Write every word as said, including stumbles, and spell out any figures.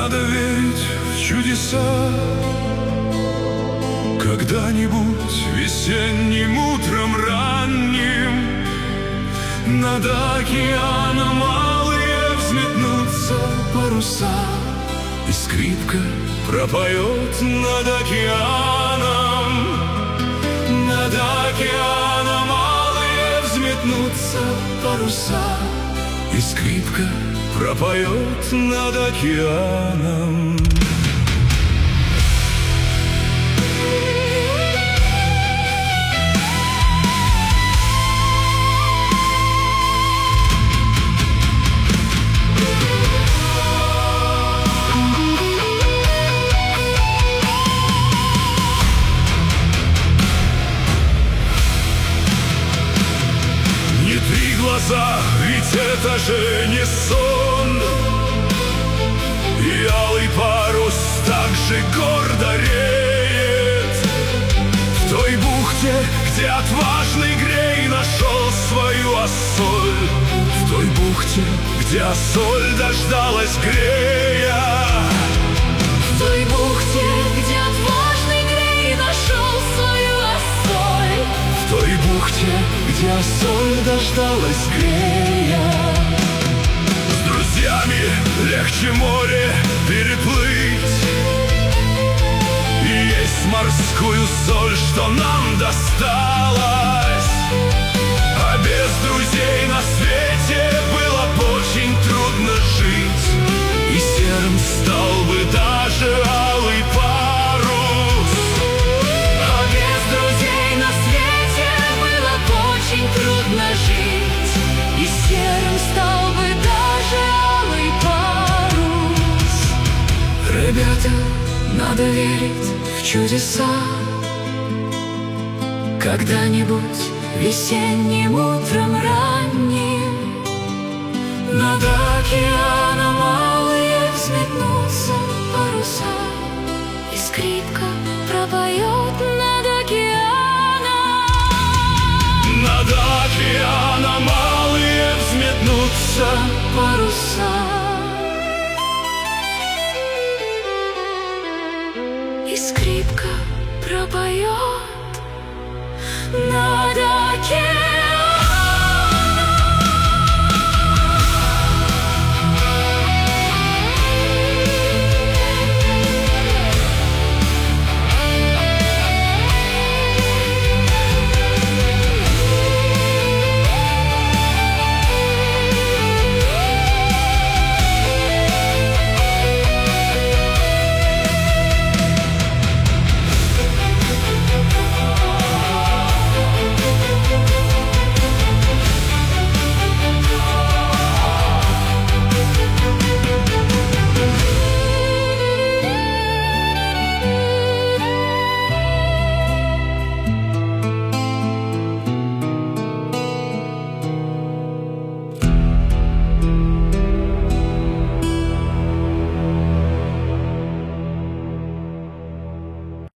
Надо верить в чудеса. Когда-нибудь весенним утром ранним над океаном малые взметнутся паруса, и скрипка пропоет над океаном. Над океаном малые взметнутся паруса, и скрипка пропоет над океаном. Глаза, ведь это же не сон, и алый парус так же гордо реет в той бухте, где отважный Грей нашел свою Ассоль. В той бухте, где Ассоль дождалась Грея. В той бухте, где отважный Грей нашел свою Ассоль. В той бухте, где Ассоль дождалась Грея. С друзьями легче море переплыть, и есть морскую соль, что нам досталось. А без друзей на свете было бы очень трудно жить, и серым стал бы даже алый парус. А без друзей на свете было бы очень трудно жить, и серым стал бы даже алый парус. Ребята, надо верить в чудеса. Когда-нибудь весенним утром ранним над океаном малые взметнутся паруса, и скрипка пропоет